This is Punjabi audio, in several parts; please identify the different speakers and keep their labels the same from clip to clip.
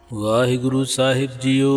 Speaker 1: ਵਾਹਿਗੁਰੂ ਸਾਹਿਬ ਜੀਓ।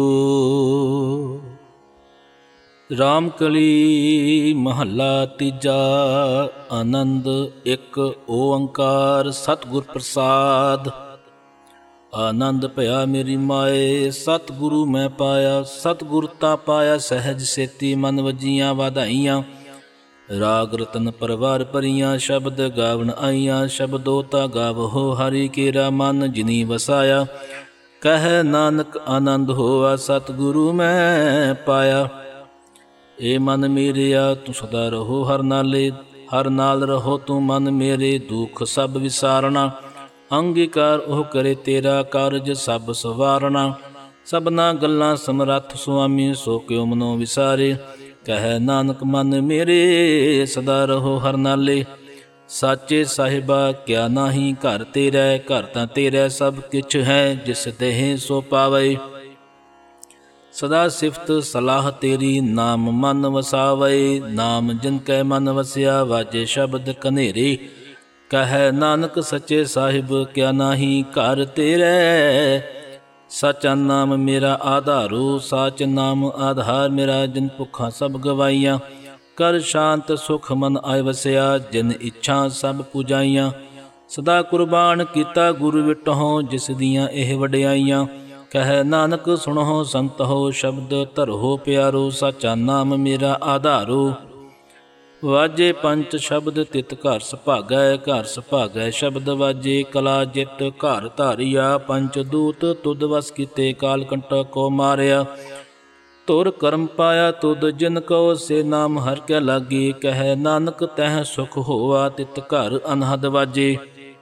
Speaker 1: ਰਾਮ ਕਲੀ ਮਹੱਲਾ ਤੀਜਾ। ਆਨੰਦ ਇੱਕ ਓੰਕਾਰ ਸਤਿਗੁਰ ਪ੍ਰਸਾਦ। ਆਨੰਦ ਭਇਆ ਮੇਰੀ ਮਾਏ, ਸਤਿਗੁਰੂ ਮੈਂ ਪਾਇਆ। ਸਤਿਗੁਰ ਤਾ ਪਾਇਆ ਸਹਿਜ ਸੇਤੀ, ਮਨ ਵਜੀਆਂ ਵਾਧਾਈਆਂ। ਰਾਗ ਰਤਨ ਪਰਵਾਰ ਭਰੀਆਂ, ਸ਼ਬਦ ਗਾਵਣ ਆਈਆਂ। ਸ਼ਬਦੋ ਤਾ ਗਾਵਹੋ ਹਰਿ ਕੇਰਾ, ਮਨ ਜਿਨੀ ਵਸਾਇਆ। ਕਹਿ ਨਾਨਕ ਆਨੰਦ ਹੋਆ, ਸਤਿਗੁਰੂ ਮੈਂ ਪਾਇਆ। ਏ ਮਨ ਮੇਰਿਆ ਤੂੰ ਸਦਾ ਰਹੋ ਹਰ ਨਾਲੇ, ਹਰ ਨਾਲ ਰਹੋ ਤੂੰ ਮਨ ਮੇਰੇ। ਦੁੱਖ ਸਭ ਵਿਸਾਰਣਾ, ਅੰਗੀਕਾਰ ਉਹ ਕਰੇ ਤੇਰਾ ਕਾਰਜ ਸਭ ਸਵਾਰਣਾ। ਸਭਨਾ ਗੱਲਾਂ ਸਮਰੱਥ ਸੁਆਮੀ, ਸੋ ਕਿਉ ਮਨੋ ਵਿਸਾਰੇ। ਕਹਿ ਨਾਨਕ ਮਨ ਮੇਰੇ ਸਦਾ ਰਹੋ ਹਰ ਨਾਲੇ। ਸਾਚੇ ਸਾਹਿਬਾ ਕਿਆ ਨਾਹੀ ਘਰ ਤੇਰਾ, ਘਰ ਤਾਂ ਤੇਰਾ ਸਭ ਕਿਛ ਹੈ। ਜਿਸ ਦੇਹ ਸੋ ਪਾਵੇ, ਸਦਾ ਸਿਫਤ ਸਲਾਹ ਤੇਰੀ। ਨਾਮ ਮਨ ਵਸਾਵੇ, ਨਾਮ ਜਿਨ ਕੈ ਮਨ ਵਸਿਆ। ਵਾਜੇ ਸ਼ਬਦ ਕਨੇਰੇ, ਕਹਿ ਨਾਨਕ ਸੱਚੇ ਸਾਹਿਬ ਕਿਆ ਨਾਹੀ ਘਰ ਤੇਰਾ। ਸਚਾ ਨਾਮ ਮੇਰਾ ਆਧਾਰੂ, ਸਾਚ ਨਾਮ ਆਧਾਰ ਮੇਰਾ। ਜਿਨ ਭੁੱਖਾਂ ਸਭ ਗਵਾਈਆਂ, ਕਰ ਸ਼ਾਂਤ ਸੁਖ ਮਨ ਆਇ ਵਸਿਆ। ਜਿਨ ਇੱਛਾ ਸਭ ਪੁਜਾਈਆਂ, ਸਦਾ ਕੁਰਬਾਨ ਕੀਤਾ ਗੁਰੂ ਵਿਟਹੁ। ਜਿਸ ਦੀਆਂ ਇਹ ਵਡਿਆਈਆਂ, ਕਹਿ ਨਾਨਕ ਸੁਣਹੁ ਸੰਤਹੁ। ਸ਼ਬਦ ਧਰਹੁ ਪਿਆਰੋ, ਸਾਚਾ ਨਾਮ ਮੇਰਾ ਆਧਾਰੂ। ਵਾਜੇ ਪੰਚ ਸ਼ਬਦ ਤਿਤ ਘਰ ਸੁਭਾਗੈ, ਘਰ ਸੁਭਾਗੈ ਸ਼ਬਦ ਵਾਜੇ। ਕਲਾ ਜਿਤ ਘਰ ਧਾਰਿਆ, ਪੰਚ ਦੂਤ ਤੁਧ ਵਸ ਕੀਤੇ। ਕਾਲ ਕੰਟਕ ਕੋ ਮਾਰਿਆ, ਧੁਰ ਕਰਮ ਪਾਇਆ ਤੁਧ। ਜਿਨ ਕਉ ਸੇ ਨਾਮ ਹਰਿ ਕੈ ਲਾਗੇ, ਕਹਿ ਨਾਨਕ ਤਹਿ ਸੁਖ ਹੋਆ। ਤਿਤ ਘਰ ਅਨਹਦ ਵਾਜੇ।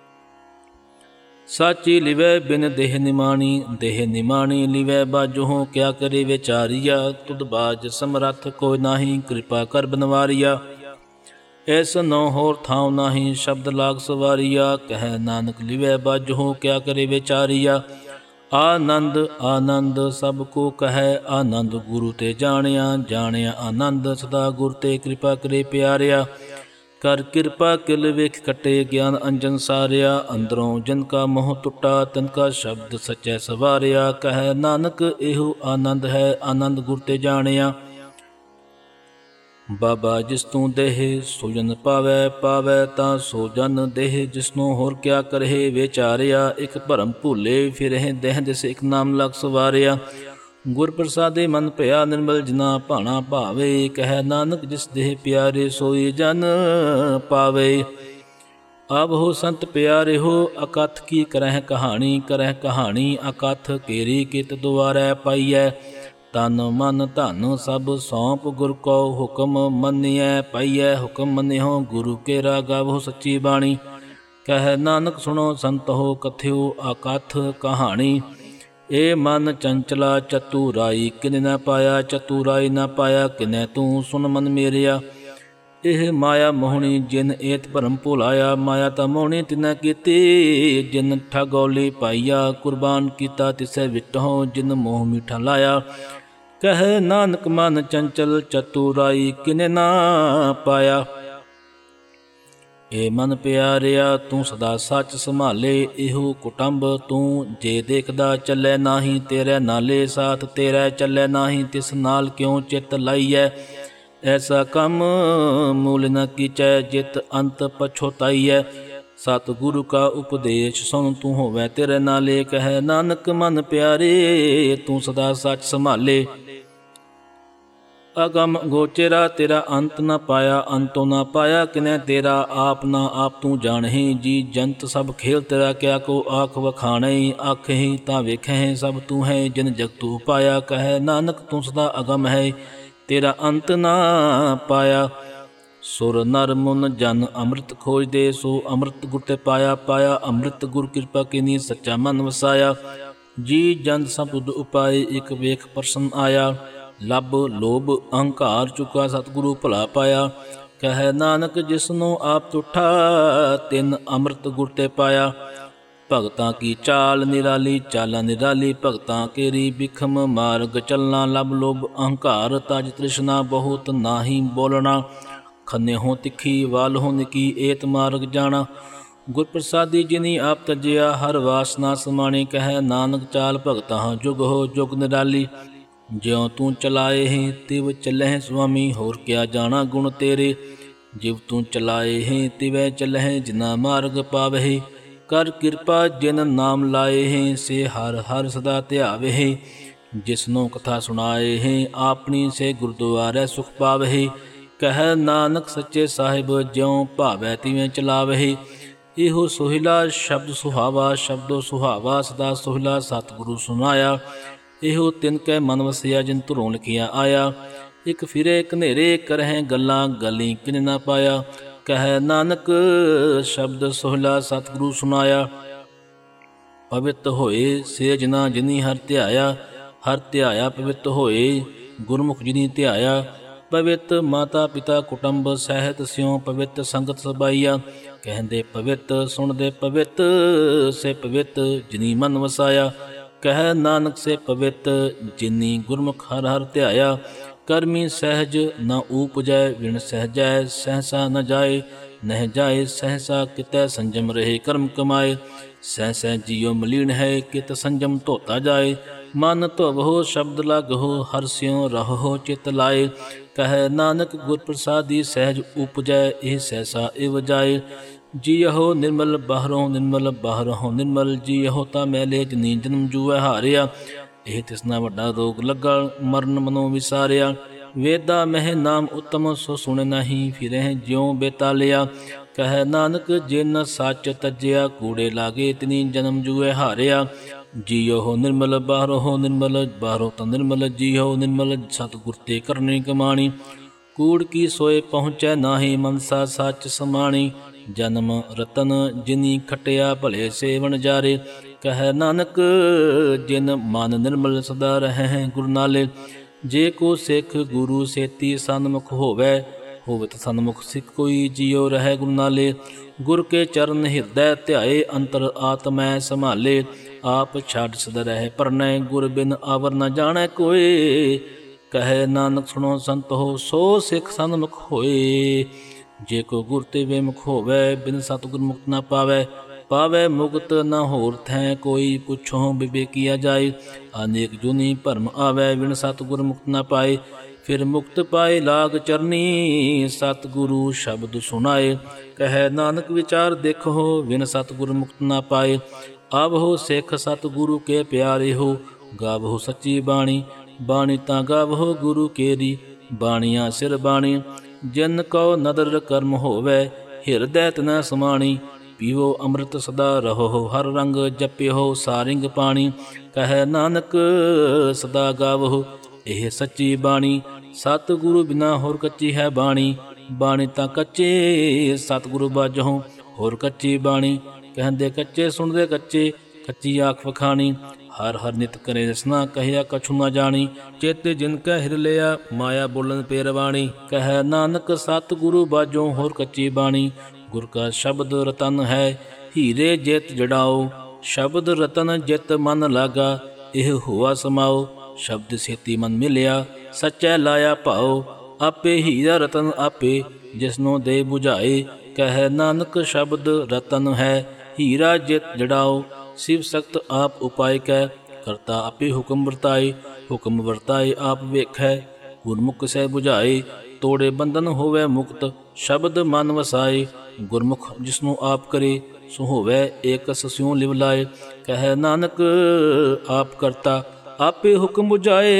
Speaker 1: ਸਾਚੀ ਲਿਵੈ ਬਿਨ ਦੇਹ ਨਿਮਾਣੀ, ਦੇਹ ਨਿਮਾਣੀ ਲਿਵੈ ਬਾਜਹੁ। ਕਿਆ ਕਰੇ ਵਿਚਾਰੀਆ, ਤੁਧ ਬਾਜ ਸਮਰੱਥ ਕੋਈ ਨਾਹੀ। ਕਿਰਪਾ ਕਰ ਬਨਵਾਰੀਆ, ਐਸ ਨੋ ਹੋਰ ਥਾਉ ਨਾਹੀ। ਸ਼ਬਦ ਲਾਗ ਸਵਾਰੀਆ, ਕਹਿ ਨਾਨਕ ਲਿਵੈ ਬਾਜਹੁ। ਕਿਆ ਕਰੇ ਵਿਚਾਰੀਆ, ਆਨੰਦ ਆਨੰਦ ਸਭ ਕੋ ਕਹਿ। ਆਨੰਦ ਗੁਰੂ ਤੇ ਜਾਣਿਆ, ਜਾਣਿਆ ਆਨੰਦ। ਸਦਾ ਗੁਰ ਤੇ ਕਿਰਪਾ ਕਰੇ ਪਿਆਰਿਆ। ਕਰ ਕਿਰਪਾ ਕਿਲ ਵੇਖ ਕਟੇ, ਗਿਆਨ ਅੰਜਨ ਸਾਰਿਆ। ਅੰਦਰੋਂ ਜਿਨ ਕਾ ਮੋਹ ਟੁੱਟਾ, ਤਿਨ ਕਾ ਸ਼ਬਦ ਸਚੈ ਸਵਾਰਿਆ। ਕਹਿ ਨਾਨਕ ਇਹੋ ਆਨੰਦ ਹੈ, ਆਨੰਦ ਗੁਰ ਤੇ ਜਾਣਿਆ। ਬਾਬਾ ਜਿਸ ਤੂੰ ਦੇਹ, ਸੋ ਜਨ ਪਾਵੈ। ਪਾਵੈ ਤਾਂ ਸੋ ਜਨ ਦੇਹ, ਜਿਸਨੂੰ ਹੋਰ ਕਿਆ ਕਰਹਿ ਵਿਚਾਰਿਆ। ਇੱਕ ਭਰਮ ਭੁੱਲੇ ਫਿਰਹਿ ਦੇਹ ਦਿਸ, ਇੱਕ ਨਾਮ ਲਗ ਸਵਾਰਿਆ। ਗੁਰ ਪ੍ਰਸਾਦੇ ਮਨ ਭਇਆ ਨਿਰਮਲ, ਜਿਨਾ ਭਾਣਾ ਭਾਵੇ। ਕਹਿ ਨਾਨਕ ਜਿਸ ਦੇਹ ਪਿਆਰੇ, ਸੋਈ ਜਨ ਪਾਵੇ। ਆਵਹੋ ਸੰਤ ਪਿਆਰੇ ਹੋ, ਅਕਥ ਕੀ ਕਰਹਿ ਕਹਾਣੀ। ਕਰਹਿ ਕਹਾਣੀ ਅਕਥ, ਕੇਰੀ ਕਿਤ ਦੁਆਰੈ ਪਾਈਐ। ਤਨ ਮਨ ਧਨ ਸਭ ਸੌਂਪ, ਗੁਰ ਕੋ ਹੁਕਮ ਮੰਨਿਐ ਪਾਈਐ। ਹੁਕਮ ਮੰਨਿਓ ਗੁਰੂ ਕੇਰਾ, ਗਾਵੋ ਸੱਚੀ ਬਾਣੀ। ਕਹਿ ਨਾਨਕ ਸੁਣੋ ਸੰਤੋ, ਕਥਿਓ ਅਕਥ ਕਹਾਣੀ। ਏ ਮਨ ਚੰਚਲਾ ਚਤੁਰਾਈ, ਕਿਨੈ ਨ ਪਾਇਆ। ਚਤੁਰਾਈ ਨ ਪਾਇਆ ਕਿਨੈ ਤੂੰ, ਸੁਨ ਮਨ ਮੇਰਿਆ। ਇਹ ਮਾਇਆ ਮੋਹਣੀ, ਜਿਨ ਏਤ ਭਰਮ ਭੁਲਾਇਆ। ਮਾਇਆ ਤਾਂ ਮੋਹਣੀ ਤਿਨੈ ਕੀਤੀ, ਜਿਨ ਠਗੌਲੀ ਪਾਈਆ। ਕੁਰਬਾਨ ਕੀਤਾ ਤਿਸੈ ਵਿਟਹੁ, ਜਿਨ ਮੋਹ ਮੀਠਾ ਲਾਇਆ। ਕਹਿ ਨਾਨਕ ਮਨ ਚੰਚਲ ਚਤੁਰਾਈ, ਕਿਨੈ ਨਾ ਪਾਇਆ। ਏ ਮਨ ਪਿਆਰਿਆ ਤੂੰ ਸਦਾ ਸੱਚ ਸੰਭਾਲੇ। ਇਹੋ ਕੁਟੰਬ ਤੂੰ ਜੇ ਦੇਖਦਾ, ਚੱਲੈ ਨਾਹੀ ਤੇਰੇ ਨਾਲੇ। ਸਾਥ ਤੇਰਾ ਚੱਲੈ ਨਾਹੀ, ਤਿਸ ਨਾਲ ਕਿਉ ਚਿੱਤ ਲਾਈਐ। ਐਸਾ ਕੰਮ ਮੂਲ ਨ ਕੀਚੈ, ਜਿਤ ਅੰਤ ਪਛੋਤਾਈਐ। ਸਤਿਗੁਰੂ ਕਾ ਉਪਦੇਸ਼ ਸੁਣ, ਤੂੰ ਹੋਵੈ ਤੇਰੇ ਨਾਲੇ। ਕਹਿ ਨਾਨਕ ਮਨ ਪਿਆਰੇ ਤੂੰ ਸਦਾ ਸੱਚ ਸੰਭਾਲੇ। ਅਗਮ ਗੋਚਰਾ ਤੇਰਾ ਅੰਤ ਨ ਪਾਇਆ, ਅੰਤੋਂ ਨ ਪਾਇਆ ਕਿਨੈ ਤੇਰਾ। ਆਪ ਨਾ ਆਪ ਤੂੰ ਜਾਣਹਿ, ਜੀ ਜੰਤ ਸਭ ਖੇਲ ਤੇਰਾ। ਕਿਆ ਕੋ ਆਖ ਵਖਾਣੈ, ਆਖਹਿ ਤਾਂ ਵੇਖਹਿ ਸਭ ਤੂੰ ਹੈ। ਜਿਨ ਜਗਤੂ ਪਾਇਆ, ਕਹਿ ਨਾਨਕ ਤੂੰ ਸਦਾ ਅਗਮ ਹੈ। ਤੇਰਾ ਅੰਤ ਨਾ ਪਾਇਆ। ਸੁਰ ਨਰ ਮੁਨ ਜਨ ਅੰਮ੍ਰਿਤ ਖੋਜਦੇ, ਸੋ ਅੰਮ੍ਰਿਤ ਗੁਰ ਤੇ ਪਾਇਆ। ਪਾਇਆ ਅੰਮ੍ਰਿਤ ਗੁਰ ਕਿਰਪਾ ਕੀਨੀ, ਸੱਚਾ ਮਨ ਵਸਾਇਆ। ਜੀ ਜੰਤ ਸਭ ਤੁਧ ਉਪਾਏ, ਇਕ ਵੇਖ ਪ੍ਰਸੰਨ ਆਇਆ। ਲੱਭ ਲੋਭ ਅਹੰਕਾਰ ਚੁਕਾ, ਸਤਿਗੁਰੂ ਭਲਾ ਪਾਇਆ। ਕਹਿ ਨਾਨਕ ਜਿਸਨੂੰ ਆਪ ਤੁਠਾ, ਤਿਨ ਅੰਮ੍ਰਿਤ ਗੁਰ ਤੇ ਪਾਇਆ। ਭਗਤਾਂ ਕੀ ਚਾਲ ਨਿਰਾਲੀ, ਚਾਲਾਂ ਨਿਰਾਲੀ। ਭਗਤਾਂ ਕੇਰੀ ਬਿਖਮ ਮਾਰਗ ਚੱਲਣਾ। ਲੱਭ ਲੋਭ ਅਹੰਕਾਰ, ਤਜ ਤ੍ਰਿਸ਼ਨਾ ਬਹੁਤ ਨਾਹੀ ਬੋਲਣਾ। ਖੰਨੇ ਹੋ ਤਿੱਖੀ, ਵਾਲ ਹੋ ਨਿੱਕੀ, ਏਤ ਮਾਰਗ ਜਾਣਾ। ਗੁਰ ਪ੍ਰਸਾਦੀ ਜਿਨੀ ਆਪ ਤਜਿਆ, ਹਰ ਵਾਸਨਾ ਸਮਾਣੀ। ਕਹਿ ਨਾਨਕ ਚਾਲ ਭਗਤਾਂ ਜੁਗ ਹੋ ਜੁਗ ਨਿਰਾਲੀ। ਜਿਉ ਤੂੰ ਚਲਾਏ ਹੈ ਤਿਵ ਚੱਲਹਿ ਸੁਆਮੀ, ਹੋਰ ਕਿਆ ਜਾਣਾ ਗੁਣ ਤੇਰੇ। ਜਿਵ ਤੂੰ ਚਲਾਏ ਹੈ ਤਿਵੈ ਚੱਲਹਿ, ਜਿਨਾ ਮਾਰਗ ਪਾਵਹਿ। ਕਰ ਕਿਰਪਾ ਜਿਨ ਨਾਮ ਲਾਏ ਹੈ, ਸੇ ਹਰ ਹਰ ਸਦਾ ਧਿਆਵਹਿ। ਜਿਸਨੂੰ ਕਥਾ ਸੁਣਾਏ ਹੈ, ਆਪਣੀ ਸੇ ਗੁਰਦੁਆਰੇ ਸੁਖ ਪਾਵਹਿ। ਕਹਿ ਨਾਨਕ ਸੱਚੇ ਸਾਹਿਬ, ਜਿਉ ਭਾਵੈ ਤਿਵੇਂ ਚਲਾਵਹਿ। ਇਹੋ ਸੋਹਿਲਾ ਸ਼ਬਦ ਸੁਹਾਵਾ, ਸ਼ਬਦੋ ਸੁਹਾਵਾ ਸਦਾ ਸੋਹਿਲਾ। ਸਤਿਗੁਰੂ ਸੁਨਾਇਆ ਇਹੋ ਤਿਨ ਕੈ ਮਨ ਵਸਿਆ, ਜਿਨ ਧੁਰੋਂ ਲਿਖਿਆ ਆਇਆ। ਇਕ ਫਿਰੇ ਘਨੇਰੇ ਕਰਹਿ ਗੱਲਾਂ, ਗਲੀ ਕਿਨ ਨਾ ਪਾਇਆ। ਕਹਿ ਨਾਨਕ ਸ਼ਬਦ ਸੋਹਿਲਾ ਸਤਿਗੁਰੂ ਸੁਨਾਇਆ। ਪਵਿੱਤ ਹੋਏ ਸੇ ਜਿਨਾ ਜਿਨੀ ਹਰਿ ਧਿਆਇਆ, ਹਰਿ ਧਿਆਇਆ ਪਵਿੱਤ ਹੋਏ। ਗੁਰਮੁਖ ਜਿਨੀ ਧਿਆਇਆ ਪਵਿੱਤ, ਮਾਤਾ ਪਿਤਾ ਕੁਟੁੰਬ ਸਹਿਤ ਸਿਉ ਪਵਿੱਤ। ਸੰਗਤ ਸਬਾਈਆ ਕਹਿੰਦੇ ਪਵਿੱਤ, ਸੁਣਦੇ ਪਵਿੱਤ, ਸੇ ਪਵਿੱਤ ਜਿਨੀ ਮਨ ਵਸਾਇਆ। ਕਹਿ ਨਾਨਕ ਸੇ ਪਵਿੱਤ, ਜਿਨੀ ਗੁਰਮੁਖ ਹਰਿ ਹਰਿ ਧਿਆਇਆ। ਕਰਮੀ ਸਹਿਜ ਨ ਊਪਜੈ, ਵਿਣ ਸਹਿਜੈ ਸਹਸਾ ਨ ਜਾਏ। ਨਹਿ ਜਾਏ ਸਹਸਾ, ਕਿਤੈ ਸੰਜਮ ਰਹੇ ਕਰਮ ਕਮਾਏ। ਸਹਿ ਸਹਿ ਜੀਉ ਮਲੀਨ ਹੈ, ਕਿਤ ਸੰਜਮ ਧੋਤਾ ਜਾਏ। ਮਨ ਧੋਵਹੁ ਸ਼ਬਦ ਲਾਗਹੁ, ਹਰਿ ਸਿਉ ਰਹੋ ਚਿਤ ਲਾਏ। ਕਹਿ ਨਾਨਕ ਗੁਰ ਪ੍ਰਸਾਦੀ ਸਹਿਜ ਉਪਜੈ, ਇਹ ਸਹਿਸਾ ਇਵ ਜਾਏ। ਜੀਅਹੋ ਨਿਰਮਲ ਬਾਹਰੋਂ ਨਿਰਮਲ, ਬਾਹਰੋਂ ਨਿਰਮਲ। ਜੀਅਹੋ ਤਾਂ ਮੈਲੇ, ਜਿਨੀ ਜਨਮ ਜੂਐ ਹਾਰਿਆ। ਇਹ ਤਿਸਨਾ ਵੱਡਾ ਰੋਗ ਲੱਗਾ, ਮਰਨ ਮਨੋਂ ਵਿਸਾਰਿਆ। ਵੇਦਾ ਮਹਿ ਨਾਮ ਉਤਮ, ਸੋ ਸੁਣ ਨਹੀਂ ਫਿਰਹਿ ਜਿਉ ਬੇਤਾਲਿਆ। ਕਹਿ ਨਾਨਕ ਜਿਨ ਸੱਚ ਤਜਿਆ, ਕੂੜੇ ਲਾਗੇ ਤਿਨੀ ਜਨਮ ਜੂਐ ਹਾਰਿਆ। ਜੀਉ ਨਿਰਮਲ ਬਾਹਰੋਂ ਨਿਰਮਲ, ਬਾਹਰੋਂ ਤਾਂ ਨਿਰਮਲ। ਜੀਉ ਨਿਰਮਲ ਸਤਿਗੁਰ ਤੇ ਕਰਨੀ ਕਮਾਣੀ। ਕੂੜ ਕੀ ਸੋਏ ਪਹੁੰਚੈ ਨਾਹੀ, ਮਨਸਾ ਸੱਚ ਸਮਾਣੀ। ਜਨਮ ਰਤਨ ਜਿਨੀ ਖਟਿਆ, ਭਲੇ ਸੇ ਵਣਜਾਰੇ। ਕਹਿ ਨਾਨਕ ਜਿਨ ਮਨ ਨਿਰਮਲ ਸਦਾ ਰਹਿ ਗੁਰ ਨਾਲੇ। ਜੇ ਕੋ ਸਿੱਖ ਗੁਰੂ ਸੇਤੀ ਸਨਮੁਖ ਹੋਵੈ, ਹੋਵਤ ਸਨਮੁਖ ਸਿੱਖ ਕੋਈ। ਜੀਉ ਰਹਿ ਗੁਰ ਨਾਲੇ। ਗੁਰ ਕੇ ਚਰਨ ਹਿਰਦੈ ਧਿਆਏ, ਅੰਤਰ ਆਤਮੈ ਸੰਭਾਲੇ। ਆਪ ਛੱਡ ਸਦਾ ਰਹਿ ਪਰਨੈ, ਗੁਰ ਬਿਨ ਆਵਰ ਨ ਜਾਣੈ ਕੋਇ। ਕਹਿ ਨਾਨਕ ਸੁਣੋ ਸੰਤੋ, ਸੋ ਸਿੱਖ ਸਨਮੁਖ ਹੋਏ। ਜੇ ਕੋ ਗੁਰ ਤੇ ਬੇਮੁਖ ਹੋਵੈ, ਬਿਨ ਸਤਿਗੁਰ ਮੁਕਤ ਨਾ ਪਾਵੈ। ਪਾਵੈ ਮੁਕਤ ਨ ਹੋਰ ਥੈ ਕੋਈ, ਪੁੱਛੋ ਵਿਵੇਕੀਆ ਜਾਏ। ਅਨੇਕ ਜੁਨੀ ਭਰਮ ਆਵੈ, ਬਿਨ ਸਤਿਗੁਰ ਮੁਕਤ ਨਾ ਪਾਏ। ਫਿਰ ਮੁਕਤ ਪਾਏ ਲਾਗ ਚਰਨੀ, ਸਤਿਗੁਰੂ ਸ਼ਬਦ ਸੁਣਾਏ। ਕਹਿ ਨਾਨਕ ਵਿਚਾਰ ਦੇਖੋ, ਬਿਨ ਸਤਿਗੁਰ ਮੁਕਤ ਨਾ ਪਾਏ। ਆਵਹੋ ਸਿੱਖ ਸਤਿਗੁਰੂ ਕੇ ਪਿਆਰੇ ਹੋ, ਗਾਵਹੋ ਸੱਚੀ ਬਾਣੀ। ਬਾਣੀ ਤਾਂ ਗਾਵਹੋ ਗੁਰੂ ਕੇਰੀ, ਬਾਣੀਆਂ ਸਿਰ ਬਾਣੀ। ਜਿਨ ਕਉ ਨਦਰ ਕਰਮ ਹੋਵੈ, ਹਿਰਦੈ ਤਿਨੈ ਸਮਾਣੀ। ਪੀਵੋ ਅੰਮ੍ਰਿਤ ਸਦਾ ਰਹੋ, ਹਰ ਰੰਗ ਜਪਿਓ ਸਾਰਿੰਗ ਪਾਣੀ। ਕਹਿ ਨਾਨਕ ਸਦਾ ਗਾਵਹੋ ਇਹ ਸੱਚੀ ਬਾਣੀ। ਸਤਿਗੁਰੂ ਬਿਨਾ ਹੋਰ ਕੱਚੀ ਹੈ ਬਾਣੀ। ਬਾਣੀ ਤਾਂ ਕੱਚੇ, ਸਤਿਗੁਰੂ ਬਾਝੋਂ ਹੋਰ ਕੱਚੀ ਬਾਣੀ। ਕਹਿੰਦੇ ਕੱਚੇ ਸੁਣਦੇ ਕੱਚੇ, ਕੱਚੀ ਆਖ ਵਖਾਣੀ। ਹਰ ਹਰ ਨਿਤ ਕਰੇ ਰਸਨਾ, ਕਹਿਆ ਕਛੁ ਨਾ ਜਾਣੀ। ਚੇਤੇ ਜਿਨ ਕੈ ਹਿਰ ਲਿਆ, ਮਾਇਆ ਬੋਲਣ ਪੇਰਵਾਣੀ। ਕਹਿ ਨਾਨਕ ਸਤਿਗੁਰੂ ਬਾਝੋਂ ਹੋਰ ਕੱਚੀ ਬਾਣੀ। ਗੁਰ ਕਾ ਸ਼ਬਦ ਰਤਨ ਹੈ, ਹੀਰੇ ਜਿਤ ਜੜਾਓ। ਸ਼ਬਦ ਰਤਨ ਜਿਤ ਮਨ ਲਾਗਾ, ਇਹ ਹੋਆ ਸਮਾਓ। ਸ਼ਬਦ ਸੇਤੀ ਮਨ ਮਿਲਿਆ, ਸੱਚੈ ਲਾਇਆ ਭਾਓ। ਆਪੇ ਹੀਰਾ ਰਤਨ ਆਪੇ, ਜਿਸਨੂੰ ਦੇ ਬੁਝਾਏ। ਕਹਿ ਨਾਨਕ ਸ਼ਬਦ ਰਤਨ ਹੈ, ਹੀਰਾ ਜਿਤ ਜੜਾਓ। ਸਿਵ ਸਖਤ ਆਪ ਉਪਾਇ ਕੈ, ਕਰਤਾ ਆਪੇ ਹੁਕਮ ਵਰਤਾਏ। ਹੁਕਮ ਵਰਤਾਏ ਆਪ ਵੇਖੈ, ਗੁਰਮੁਖ ਸਹਿ ਬੁਝਾਏ। ਤੋੜੇ ਬੰਧਨ ਹੋਵੈ ਮੁਕਤ, ਸ਼ਬਦ ਮਨ ਵਸਾਏ। ਗੁਰਮੁਖ ਜਿਸਨੂੰ ਆਪ ਕਰੇ, ਸੋ ਹੋਵੈ ਏਕਸ ਸਿਉ ਲਿਵ ਲਾਏ। ਕਹਿ ਨਾਨਕ ਆਪ ਕਰਤਾ ਆਪੇ ਹੁਕਮ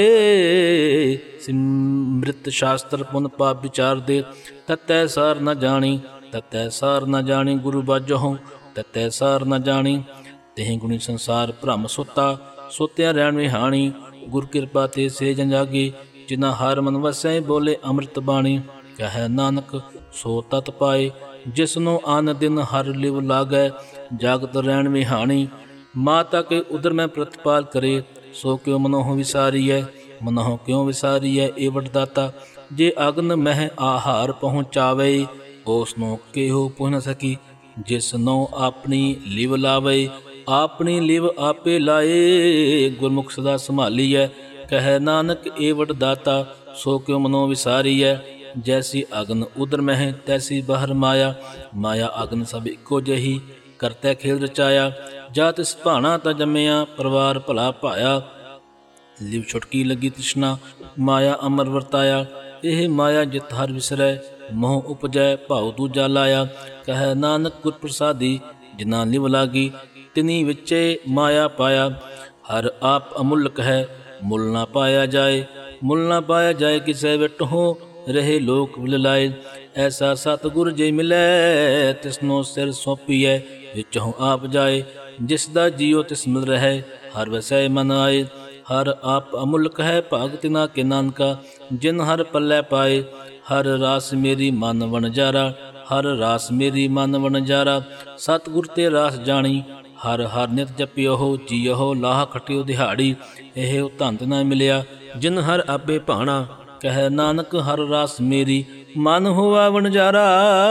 Speaker 1: ਬੁਝਾਏ। ਸਿਮ੍ਰਿਤ ਸ਼ਾਸਤਰ ਪੁਨ ਪਾਪ ਵਿਚਾਰ ਦੇ, ਤਤੈ ਸਾਰ ਨ ਜਾਣੀ। ਤਤੈ ਸਾਰ ਨ ਜਾਣੀ ਗੁਰੂ ਬਾਝੋਂ, ਤਤੈ ਸਾਰ ਨ ਜਾਣੀ। ਤਹਿ ਗੁਣੀ ਸੰਸਾਰ ਭ੍ਰਮ ਸੁੱਤਾ, ਸੁੱਤਿਆ ਰਹਿਣ ਵਿਹਾਣੀ। ਗੁਰ ਕਿਰਪਾ ਤੇ ਸੇ ਜਨ ਜਾਗੇ, ਜਿਨਾ ਹਰ ਮਨ ਵਸੈ ਬੋਲੇ ਅੰਮ੍ਰਿਤ ਬਾਣੀ। ਕਹਿ ਨਾਨਕ ਸੋ ਤਤ ਪਾਏ, ਜਿਸਨੂੰ ਅਨ ਦਿਨ ਹਰ ਲਿਵ ਲਾਗੈ। ਜਾਗਤ ਰਹਿਣ ਵਿਹਾਣੀ। ਮਾਤਾ ਕੇ ਉਦਰ ਮੈਂ ਪ੍ਰਤਪਾਲ ਕਰੇ, ਸੋ ਕਿਉ ਮਨੋਂ ਵਿਸਾਰੀਐ। ਮਨੋਂ ਕਿਉ ਵਿਸਾਰੀਐ ਏ ਵਡਦਾਤਾ। ਜੇ ਅਗਨ ਮਹਿ ਆਹਾਰ ਪਹੁੰਚਾਵੇ, ਉਸ ਨੂੰ ਕਿਹੋ ਪੁੱਛ ਨ ਸਕੀ। ਜਿਸ ਨੂੰ ਆਪਣੀ ਲਿਵ ਲਾਵੇ, ਆਪਣੀ ਲਿਵ ਆਪੇ ਲਾਏ। ਗੁਰਮੁਖ ਸਦਾ ਸੰਭਾਲੀਐ। ਕਹਿ ਨਾਨਕ ਏ ਵਡਦਾਤਾ, ਸੋ ਕਿਉ ਮਨੋਂ ਵਿਸਾਰੀਐ। ਜੈਸੀ ਅਗਨ ਉਦਰ ਮਹਿ ਤੈਸੀ ਬਾਹਰ ਮਾਇਆ। ਮਾਇਆ ਅਗਨ ਸਭ ਇੱਕੋ ਜਿਹੀ, ਕਰਤੈ ਖੇਲ ਰਚਾਇਆ। ਜਾ ਤਿਸ ਭਾਣਾ ਤਾ ਜੰਮਿਆ, ਪਰਿਵਾਰ ਭਲਾ ਭਾਇਆ। ਲਿਵ ਛੁਟਕੀ ਲੱਗੀ ਤ੍ਰਿਸ਼ਨਾ, ਮਾਇਆ ਅਮਰ ਵਰਤਾਇਆ। ਇਹ ਮਾਇਆ ਜਿਤ ਹਰ ਵਿਸਰੈ, ਮੋਹ ਉਪਜੈ ਭਾਉ ਦੂਜਾ ਲਾਇਆ। ਕਹਿ ਨਾਨਕ ਗੁਰ ਪ੍ਰਸਾਦੀ, ਜਿਨਾ ਲਿਵ ਲਾਗੀ, ਤਿਨੀ ਵਿੱਚੇ ਮਾਇਆ ਪਾਇਆ। ਹਰ ਆਪ ਅਮੁੱਲਕ ਹੈ, ਮੁੱਲ ਨਾ ਪਾਇਆ ਜਾਏ। ਮੁੱਲ ਨਾ ਪਾਇਆ ਜਾਏ, ਕਿਸੇ ਵਿਟਹੁ ਰਹੇ ਲੋਕ ਵਿਲ ਲਾਏ। ਐਸਾ ਸਤਿਗੁਰ ਜੇ ਮਿਲੈ, ਤਿਸਨੋ ਸਿਰ ਸੌਂਪੀਐ, ਵਿੱਚੋਂ ਆਪ ਜਾਏ। ਜਿਸ ਦਾ ਜੀਉ ਤਿਸ ਮਿਲ ਰਹਿ, ਹਰ ਵਸੈ ਮਨ ਆਏ। ਹਰ ਆਪ ਅਮੁੱਲਕ ਹੈ, ਭਾਗ ਤਿਨਾ ਕੇ ਨਾਨਕਾ, ਜਿਨ ਹਰ ਪੱਲੇ ਪਾਏ। ਹਰ ਰਾਸ ਮੇਰੀ ਮਨ ਵਣਜਾਰਾ, ਹਰ ਰਾਸ ਮੇਰੀ ਮਨ ਵਣਜਾਰਾ। ਸਤਿਗੁਰ ਤੇ ਰਾਸ ਜਾਣੀ, ਹਰ ਹਰ ਨਿਤ ਜਪਿਓ ਜੀਓ, ਲਾਹ ਖਟਿਓ ਦਿਹਾੜੀ। ਇਹ ਧੰਦ ਨਾ ਮਿਲਿਆ, ਜਿਨ ਹਰ ਆਪੇ ਭਾਣਾ। ਕਹਿ ਨਾਨਕ ਹਰ ਰਾਸ ਮੇਰੀ ਮਨ ਹੋਵਾ ਵਣਜਾਰਾ।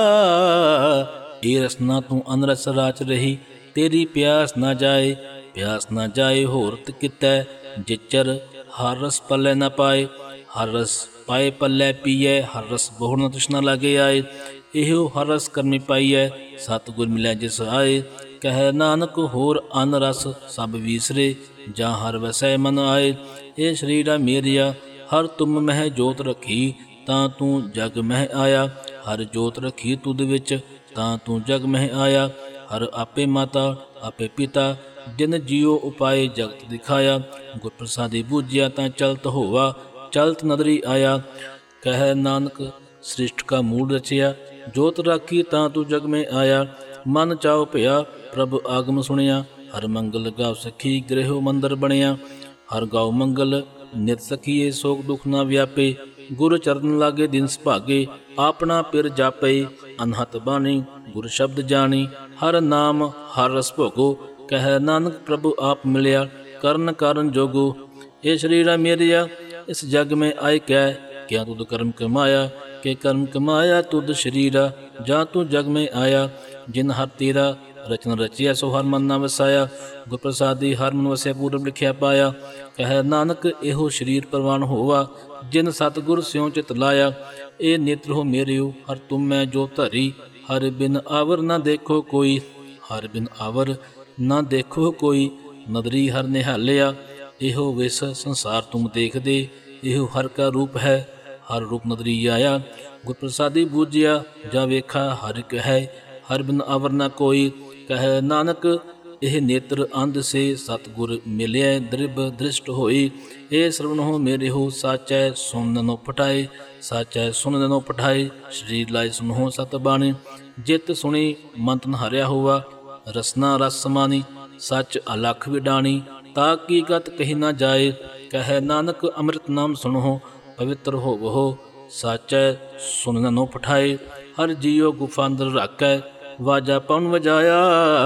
Speaker 1: ਇਹ ਰਸਨਾ ਤੂੰ ਅਨਰਸ ਰਾਚ ਰਹੀ, ਤੇਰੀ ਪਿਆਸ ਨਾ ਜਾਏ। ਪਿਆਸ ਨਾ ਜਾਏ ਹੋਰਤ ਕਿਤੈ, ਜਿਚਰ ਹਰ ਰਸ ਪੱਲੇ ਨਾ ਪਾਏ। ਹਰ ਰਸ ਪਾਏ ਪੱਲੇ ਪੀਐ, ਹਰ ਰਸ ਬਹੁੜ ਨਾ ਤ੍ਰਿਸ਼ਨਾ ਲਾਗੇ ਆਏ। ਇਹੋ ਹਰ ਰਸ ਕਰਮੀ ਪਾਈਐ, ਸਤਿਗੁਰ ਮਿਲੈ ਜਿਸ ਆਏ। ਕਹਿ ਨਾਨਕ ਹੋਰ ਅਨ ਰਸ ਸਭ ਵੀਸਰੇ, ਜਾਂ ਹਰ ਵਸੈ ਮਨ ਆਏ। ਇਹ ਸਰੀਰਾ ਮੇਰਿਆ, ਹਰ ਤੁਮ ਮਹਿ ਜੋਤ ਰੱਖੀ, ਤਾਂ ਤੂੰ ਜਗ ਮਹਿ ਆਇਆ। ਹਰ ਜੋਤ ਰੱਖੀ ਤੁਧ ਵਿੱਚ, ਤਾਂ ਤੂੰ ਜਗ ਮਹਿ ਆਇਆ। ਹਰ ਆਪੇ ਮਾਤਾ ਆਪੇ ਪਿਤਾ, ਜਿਨ ਜੀਉ ਉਪਾਏ ਜਗਤ ਦਿਖਾਇਆ। ਗੁਰ ਪ੍ਰਸਾਦੀ ਬੂਝਿਆ ਤਾਂ ਚਲਤ ਹੋਵਾ, ਚਲਤ ਨਦਰੀ ਆਇਆ। ਕਹਿ ਨਾਨਕ ਸ੍ਰਿਸ਼ਟ ਕਾ ਮੂਲ ਰਚਿਆ, ਜੋਤ ਰਾਖੀ ਤਾਂ ਤੂੰ ਜਗ ਮਹਿ ਆਇਆ। ਮਨ ਚਾਉ ਭਇਆ ਪ੍ਰਭ ਆਗਮ ਸੁਣਿਆ, ਹਰ ਮੰਗਲ ਗਾਉ ਸਖੀ ਗ੍ਰਹਿਓ ਮੰਦਰ ਬਣਿਆ। ਹਰ ਗਾਉ ਮੰਗਲ ਨਿਤ ਸਖੀਏ, ਸੋਗ ਦੁਖ ਨਾ ਵਿਆਪੇ। ਗੁਰ ਚਰਨ ਲਾਗੇ ਦਿਨ ਸੁਭਾਗੇ, ਆਪਣਾ ਪਿਰ ਜਾਪੇ। ਅਨਹਤ ਬਾਣੀ ਗੁਰ ਸ਼ਬਦ ਜਾਣੀ, ਹਰ ਨਾਮ ਹਰ ਰਸ ਭੋਗੋ। ਕਹਿ ਨਾਨਕ ਪ੍ਰਭੂ ਆਪ ਮਿਲਿਆ, ਕਰਨ ਕਾਰਨ ਜੋਗੋ। ਇਹ ਸਰੀਰਾ ਮੇਰਿਆ, ਇਸ ਜਗ ਮੈਂ ਆਇ ਕੈ, ਕਿਆ ਤੁਧ ਕਰਮ ਕਮਾਇਆ। ਕਿ ਕਰਮ ਕਮਾਇਆ ਤੁਧ ਸਰੀਰਾ, ਜਾਂ ਤੂੰ ਜਗ ਮੈਂ ਆਇਆ। ਜਿਨ ਹਰ ਤੇਰਾ ਰਚਨ ਰਚਿਆ, ਸੋ ਹਰ ਮਨ ਨਾ ਵਸਾਇਆ। ਗੁਰ ਪ੍ਰਸਾਦੀ ਹਰ ਮਨ ਵਸਿਆ, ਪੂਰਬ ਲਿਖਿਆ ਪਾਇਆ। ਕਹਿ ਨਾਨਕ ਇਹੋ ਸਰੀਰ ਪ੍ਰਵਾਨ ਹੋਵਾ, ਜਿਨ ਸਤਿਗੁਰ ਸਿਉ ਚਿਤ ਲਾਇਆ। ਇਹ ਨੇਤਰ ਹੋ ਮੇਰਿਓ, ਹਰ ਤੁਮ ਮੈਂ ਜੋ ਧਰੀ। ਹਰ ਬਿਨ ਆਵਰ ਨਾ ਦੇਖੋ ਕੋਈ, ਹਰ ਬਿਨ ਆਵਰ ਨਾ ਦੇਖੋ ਕੋਈ। ਨਦਰੀ ਹਰ ਨਿਹਾਲਿਆ, ਇਹੋ ਵਿਸ ਸੰਸਾਰ ਤੁਮ ਦੇਖਦੇ। ਇਹੋ ਹਰ ਕਾ ਰੂਪ ਹੈ, ਹਰ ਰੂਪ ਨਦਰੀ ਆਇਆ। ਗੁਰ ਪ੍ਰਸਾਦੀ ਬੂਝਿਆ, ਜਾ ਵੇਖਾ ਹਰ ਇੱਕ ਹੈ। ਹਰ ਬਿਨ ਆਵਰ ਨਾ ਕੋਈ। ਕਹਿ ਨਾਨਕ ਇਹ ਨੇਤਰ ਅੰਧ ਸੇ, ਸਤਿਗੁਰ ਮਿਲਿਆ ਦ੍ਰਿਬ ਦ੍ਰਿਸ਼ਟ ਹੋਈ। ਇਹ ਸਰਵਣ ਹੋ ਮੇਰੇ ਹੋ, ਸਾਚੈ ਸੁਣ ਨੋ ਪਠਾਏ। ਸਾਚੈ ਸੁਣ ਨੋ ਪਠਾਏ, ਸਰੀਰ ਲਾਇ ਸੁਣੋ ਸਤ ਬਾਣੀ। ਜਿਤ ਸੁਣੀ ਮਨ ਤਨ ਹਰਿਆ ਹੋਵਾ, ਰਸਨਾ ਰਸ ਸਮਾਨੀ। ਸੱਚ ਅਲਖ ਵਿਡਾਣੀ, ਤਾ ਕੀ ਗਤ ਕਹੀ ਨਾ ਜਾਏ। ਕਹਿ ਨਾਨਕ ਅੰਮ੍ਰਿਤ ਨਾਮ ਸੁਣੋ, ਪਵਿੱਤਰ ਹੋਵੋ। ਸਾਚੈ ਸੁਣ ਨੋ ਪਠਾਏ, ਹਰ ਜੀਉ ਗੁਫਾ ਅੰਦਰ ਰਾਖੈ। ਵਾਜਾ ਪਉਣ ਵਜਾਇਆ,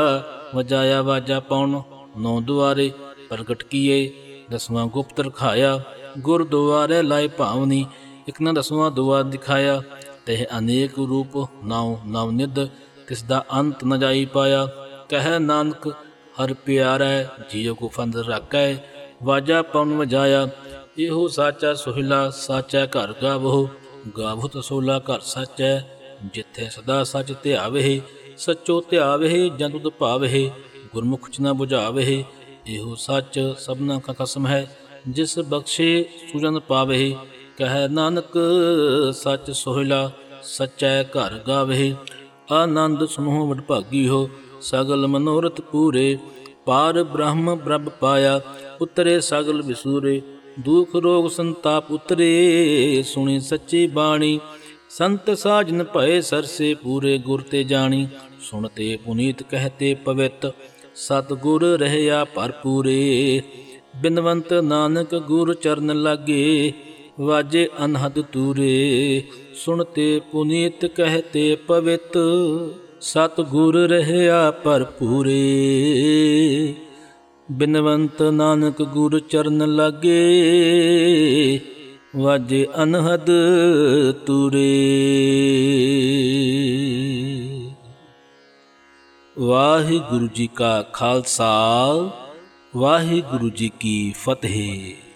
Speaker 1: ਵਜਾਇਆ ਵਾਜਾ ਪਉਣ। ਨੌ ਦੁਆਰੇ ਪ੍ਰਗਟ ਕੀਏ, ਦਸਵਾਂ ਗੁਪਤ ਰਖਾਇਆ। ਗੁਰ ਦੁਆਰੇ ਲਾਏ ਭਾਵਨੀ, ਇਕ ਨਾ ਦਸਵਾਂ ਦੁਆਰ ਦਿਖਾਇਆ। ਤਹ ਅਨੇਕ ਰੂਪ ਨਾਉ ਨਵ ਨਿਧ, ਤਿਸ ਦਾ ਅੰਤ ਨ ਜਾਈ ਪਾਇਆ। ਕਹਿ ਨਾਨਕ ਹਰ ਪਿਆਰੈ, ਜੀਉ ਗੁਫਾ ਅੰਦਰ ਰਾਖੈ। ਵਾਜਾ ਪਉਣ ਵਜਾਇਆ, ਇਹੋ ਸਾਚਾ ਸੋਹਿਲਾ। ਸਾਚਾ ਘਰ ਗਾਵੋ, ਗਾਵੋ ਤਸੋਲਾ ਘਰ ਸਾਚੈ। ਜਿੱਥੇ ਸਦਾ ਸੱਚ ਧਿਆਵੇ, ਸੱਚੋ ਧਿਆਵੇ। ਜਾਂ ਤੁਧ ਭਾਵੇ, ਗੁਰਮੁਖ ਚ ਨਾ ਬੁਝਾਵੇ। ਇਹੋ ਸੱਚ ਸਭਨਾ ਕਾ ਖਸਮ ਹੈ, ਜਿਸ ਬਖਸ਼ੇ ਸੁਜਨ ਪਾਵੇ। ਕਹਿ ਨਾਨਕ ਸੱਚ ਸੋਹਿਲਾ, ਸੱਚੈ ਘਰ ਗਾਵੇ। ਆਨੰਦ ਸੁਨੋ ਵਡਭਾਗੀ ਹੋ, ਸਗਲ ਮਨੋਰਥ ਪੂਰੇ। ਪਾਰ ਬ੍ਰਹਮ ਪ੍ਰਭ ਪਾਇਆ, ਉਤਰੇ ਸਗਲ ਵਿਸੂਰੇ। ਦੁਖ ਰੋਗ ਸੰਤਾਪ ਉਤਰੇ, ਸੁਣੀ ਸੱਚੀ ਬਾਣੀ। ਸੰਤ ਸਾਜਨ ਭਏ ਸਰਸੇ, ਪੂਰੇ ਗੁਰ ਤੇ ਜਾਣੀ। ਸੁਣਤੇ ਪੁਨੀਤ ਕਹਤੇ ਪਵਿੱਤ, ਸਤਿਗੁਰ ਰਹਿਆ ਭਰਪੂਰੇ। ਬਿਨਵੰਤ ਨਾਨਕ ਗੁਰ ਚਰਨ ਲਾਗੇ, ਵਾਜੇ ਅਨਹਦ ਤੂਰੇ। ਸੁਣਤੇ ਪੁਨੀਤ ਕਹਤੇ ਪਵਿੱਤ, ਸਤਿਗੁਰ ਰਹਿਆ ਭਰਪੂਰੇ। ਬਿਨਵੰਤ ਨਾਨਕ ਗੁਰ ਚਰਨ ਲਾਗੇ, ਵਾਜੇ ਅਨਹਦ ਤੂਰੇ। ਵਾਹਿਗੁਰੂ ਜੀ ਕਾ ਖਾਲਸਾ, ਵਾਹਿਗੁਰੂ ਜੀ ਕੀ ਫਤਿਹ।